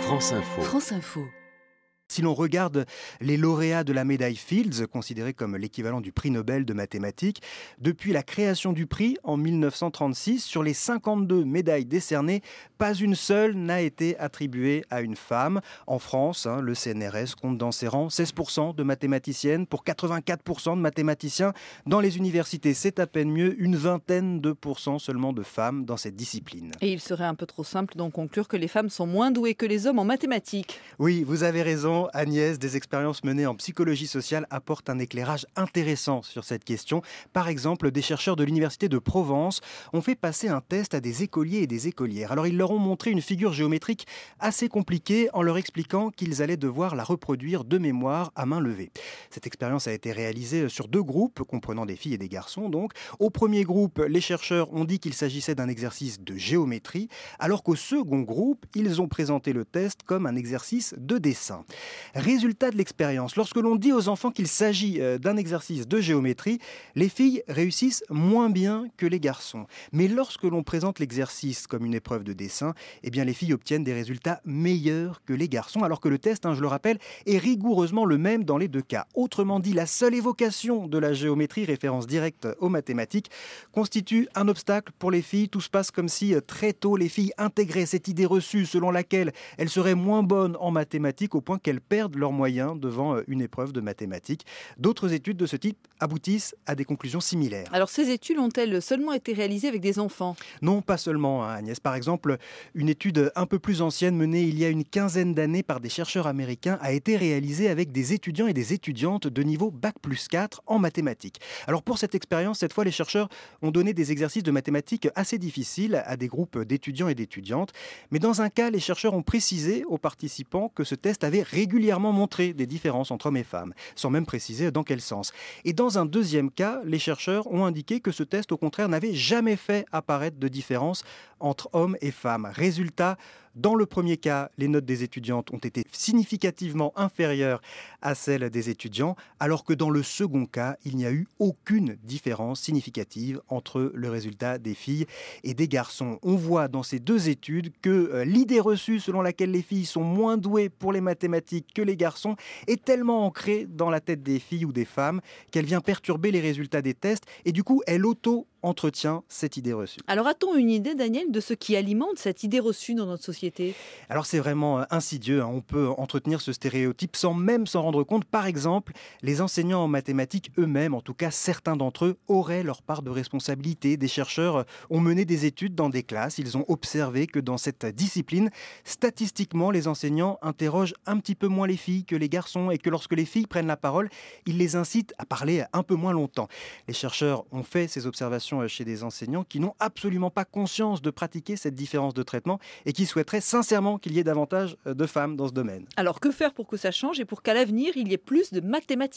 France Info. France Info. Si l'on regarde les lauréats de la médaille Fields, considérée comme l'équivalent du prix Nobel de mathématiques, depuis la création du prix en 1936, sur les 52 médailles décernées, pas une seule n'a été attribuée à une femme. En France, le CNRS compte dans ses rangs 16% de mathématiciennes pour 84% de mathématiciens. Dans les universités, c'est à peine mieux, une vingtaine de pourcents seulement de femmes dans cette discipline. Et il serait un peu trop simple d'en conclure que les femmes sont moins douées que les hommes en mathématiques. Oui, vous avez raison, Agnès. Des expériences menées en psychologie sociale apportent un éclairage intéressant sur cette question. Par exemple, des chercheurs de l'université de Provence ont fait passer un test à des écoliers et des écolières. Alors, ils leur ont montré une figure géométrique assez compliquée en leur expliquant qu'ils allaient devoir la reproduire de mémoire à main levée. Cette expérience a été réalisée sur 2 groupes, comprenant des filles et des garçons donc. Au premier groupe, les chercheurs ont dit qu'il s'agissait d'un exercice de géométrie, alors qu'au second groupe, ils ont présenté le test comme un exercice de dessin. Résultat de l'expérience, lorsque l'on dit aux enfants qu'il s'agit d'un exercice de géométrie, les filles réussissent moins bien que les garçons. Mais lorsque l'on présente l'exercice comme une épreuve de dessin, eh bien les filles obtiennent des résultats meilleurs que les garçons, alors que le test, je le rappelle, est rigoureusement le même dans les 2 cas. Autrement dit, la seule évocation de la géométrie, référence directe aux mathématiques, constitue un obstacle pour les filles. Tout se passe comme si très tôt les filles intégraient cette idée reçue selon laquelle elles seraient moins bonnes en mathématiques au point qu'elles perdent leurs moyens devant une épreuve de mathématiques. D'autres études de ce type aboutissent à des conclusions similaires. Alors ces études ont-elles seulement été réalisées avec des enfants ? Non, pas seulement, Agnès. Par exemple, une étude un peu plus ancienne menée il y a une quinzaine d'années par des chercheurs américains a été réalisée avec des étudiants et des étudiantes de niveau Bac+4 en mathématiques. Alors pour cette expérience, cette fois, les chercheurs ont donné des exercices de mathématiques assez difficiles à des groupes d'étudiants et d'étudiantes. Mais dans un cas, les chercheurs ont précisé aux participants que ce test avait régulièrement montré des différences entre hommes et femmes, sans même préciser dans quel sens. Et dans un deuxième cas, les chercheurs ont indiqué que ce test, au contraire, n'avait jamais fait apparaître de différence entre hommes et femmes. Résultat, dans le premier cas, les notes des étudiantes ont été significativement inférieures à celles des étudiants, alors que dans le second cas, il n'y a eu aucune différence significative entre le résultat des filles et des garçons. On voit dans ces 2 études que l'idée reçue selon laquelle les filles sont moins douées pour les mathématiques que les garçons est tellement ancrée dans la tête des filles ou des femmes qu'elle vient perturber les résultats des tests et du coup, elle entretient cette idée reçue. Alors a-t-on une idée, Daniel, de ce qui alimente cette idée reçue dans notre société ? Alors c'est vraiment insidieux, on peut entretenir ce stéréotype sans même s'en rendre compte. Par exemple, les enseignants en mathématiques eux-mêmes, en tout cas certains d'entre eux, auraient leur part de responsabilité. Des chercheurs ont mené des études dans des classes, ils ont observé que dans cette discipline, statistiquement, les enseignants interrogent un petit peu moins les filles que les garçons et que lorsque les filles prennent la parole, ils les incitent à parler un peu moins longtemps. Les chercheurs ont fait ces observations chez des enseignants qui n'ont absolument pas conscience de pratiquer cette différence de traitement et qui souhaiteraient sincèrement qu'il y ait davantage de femmes dans ce domaine. Alors que faire pour que ça change et pour qu'à l'avenir, il y ait plus de mathématiciennes ?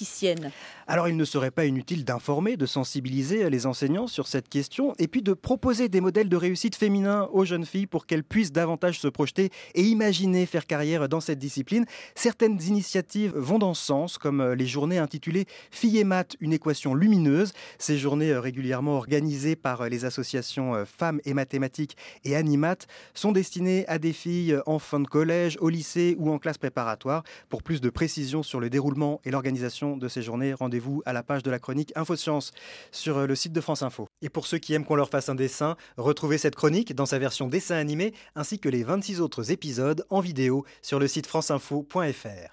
Alors il ne serait pas inutile d'informer, de sensibiliser les enseignants sur cette question et puis de proposer des modèles de réussite féminins aux jeunes filles pour qu'elles puissent davantage se projeter et imaginer faire carrière dans cette discipline. Certaines initiatives vont dans ce sens, comme les journées intitulées Filles et maths, une équation lumineuse. Ces journées régulièrement organisées par les associations Femmes et Mathématiques et Animat sont destinées à des filles en fin de collège, au lycée ou en classe préparatoire. Pour plus de précisions sur le déroulement et l'organisation de ces journées, rendez-vous à la page de la chronique InfoScience sur le site de France Info. Et pour ceux qui aiment qu'on leur fasse un dessin, retrouvez cette chronique dans sa version dessin animé ainsi que les 26 autres épisodes en vidéo sur le site franceinfo.fr.